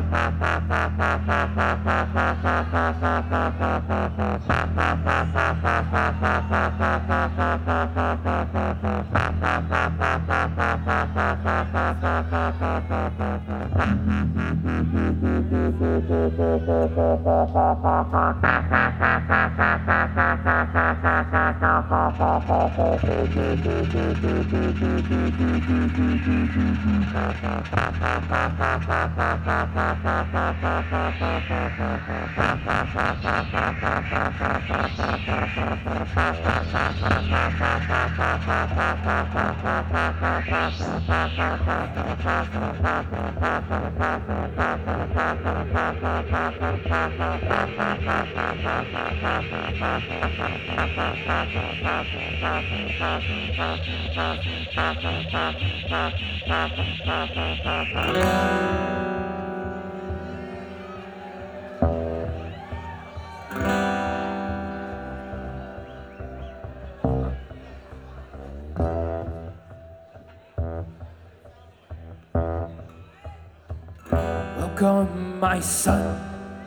Welcome, my son.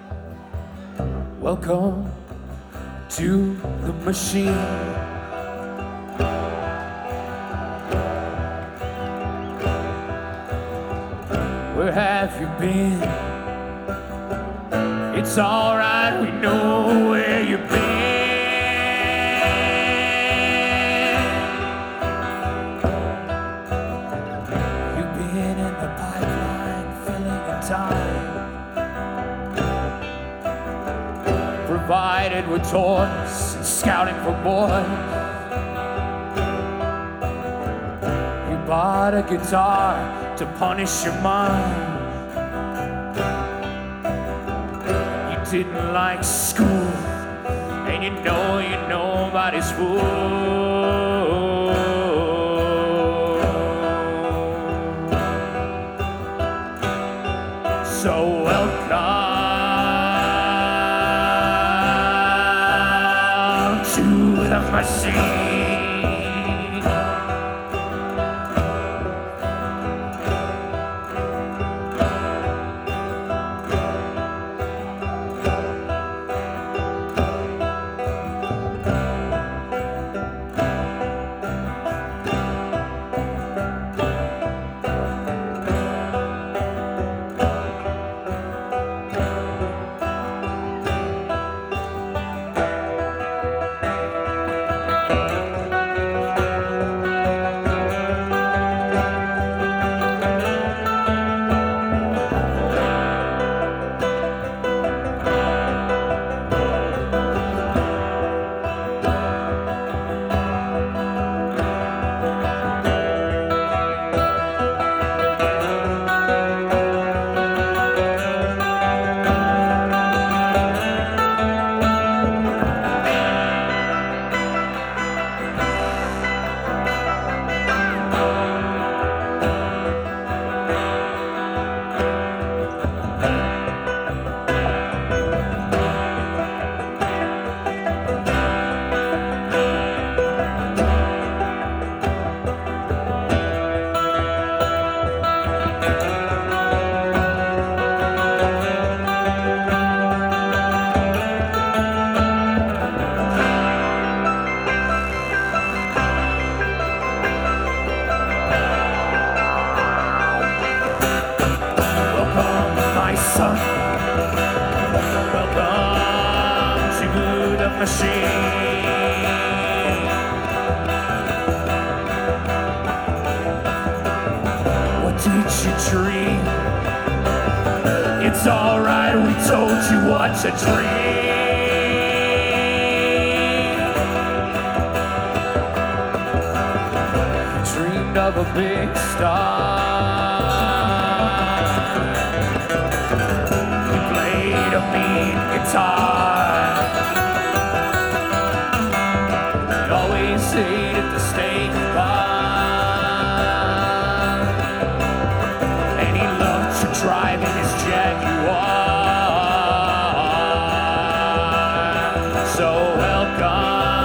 Welcome to the machine. Where have you been? It's alright, we know where you've been. You've been in the pipeline, filling in time. Provided with toys and scouting for boys. You bought a guitar to punish your mind. You didn't like school, and you know you're nobody's fool. So welcome to the machine. What did you dream? It's alright, we told you what to dream. You dreamed of a big star. You played a mean guitar. You always hated the steak bar. Driving his Jaguar. So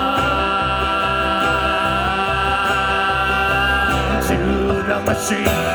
welcome to the machine.